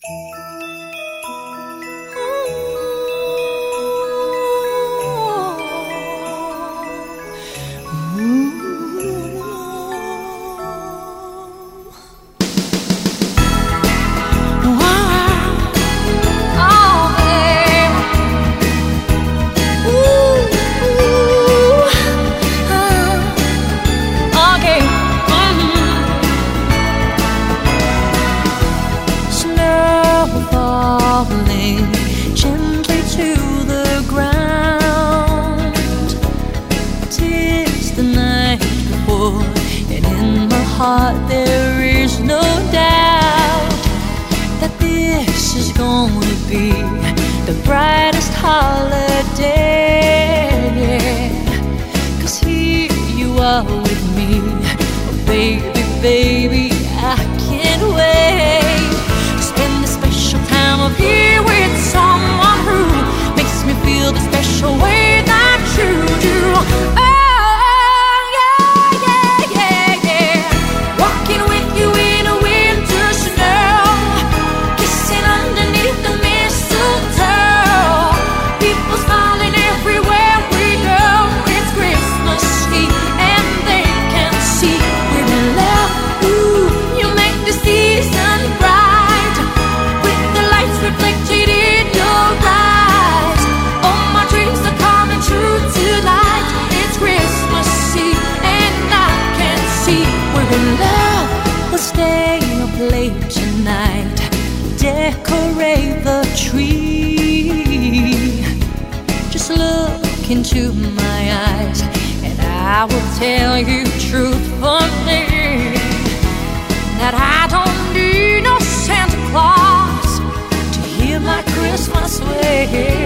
There is no doubt that this is going to be the brightest holiday. 'Cause here you are with me, oh baby, baby, I can't wait to spend this special time of year with someone who makes me feel the special way that you do. Tonight, decorate the tree. Just look into my eyes and I will tell you truthfully that I don't need no Santa Claus to hear my Christmas way.